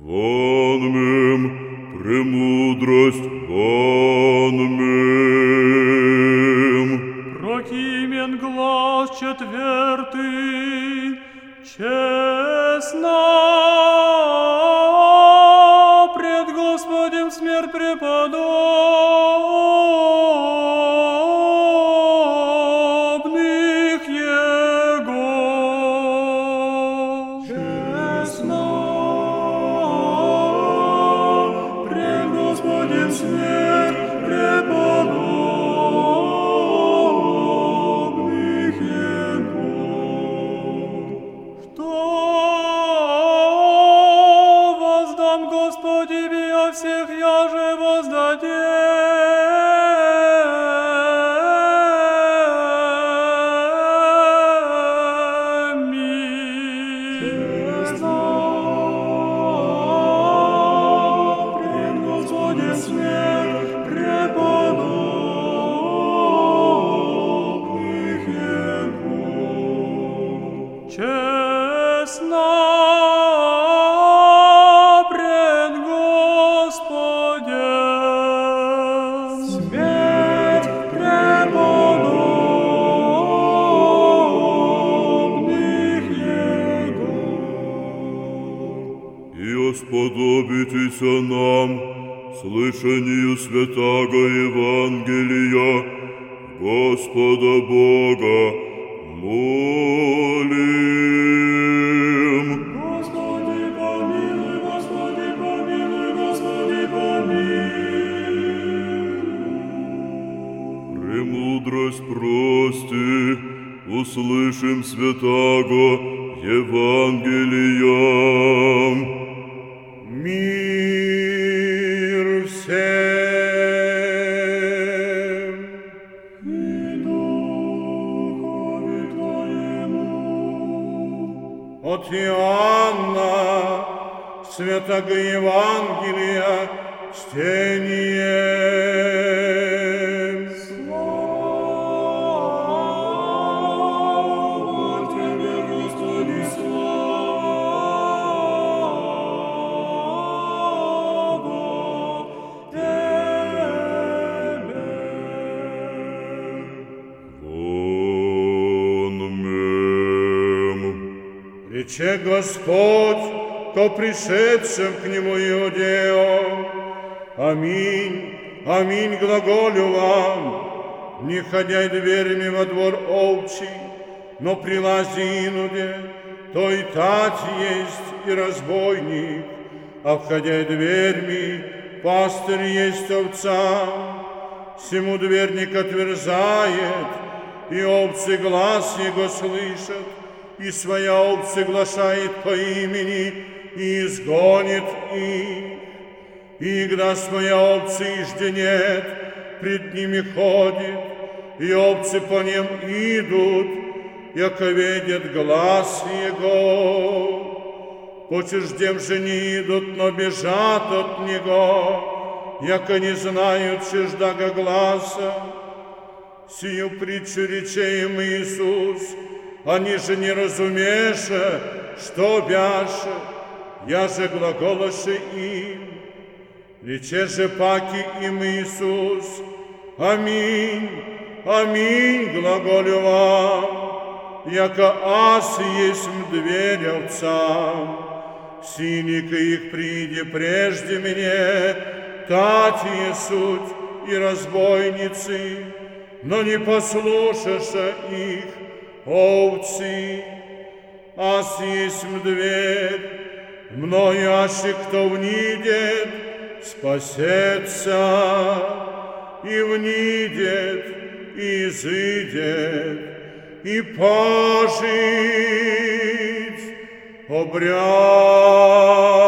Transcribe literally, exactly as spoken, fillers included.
Ванмем, премудрость ванмем. Прокимен глаз четвертый, честно пред Господем смерть преподобных Его. Честно пред Господем смерть преподобных Его. Что воздам Господи, бия всех, я же воздадем. Честно пред Господем смерть преподобных Его. Честно пред Господем смерть преподобных Его. И осподобитеся нам слышанию святаго Евангелия Господа Бога молим. Господи, помилуй, Господи, помилуй, Господи, помилуй. Премудрость прости, услышим святаго Евангелия. Мир всем! И Духове Твоему. От Иоанна, святого Евангелия, чтение. Слава Тебе, Господи, слава Тебе. Ванмем. Рече Господь ко пришедшим к Нему иудеям: Аминь, аминь, глаголю вам, не ходяй дверями во двор овчий, но прилази инуде, то и тать есть и разбойник, а входя дверьми, пастырь есть овца. Сему дверник отверзает, и овцы глаз его слышат, и своя овцы глашает по имени, и изгонит их. И когда своя овцы ижде нет, пред ними ходит, и овцы по ним идут, яко видят глаз его. Почуждем же не идут, но бежат от него, яко не знают чуждага гласа. Сию притчу рече им Иисус, они же не разумеша, что бяше, я же глаголоше им. Рече же паки им Иисус: Аминь, аминь, глаголю вам, яко аз есть дверь овцам. Синика их приди прежде мне, татие суть и разбойницы, но не послушаша их овцы. Аз есть дверь, мною аще кто внидет, спасется, и внидет, и изыдет, и пожить обряд.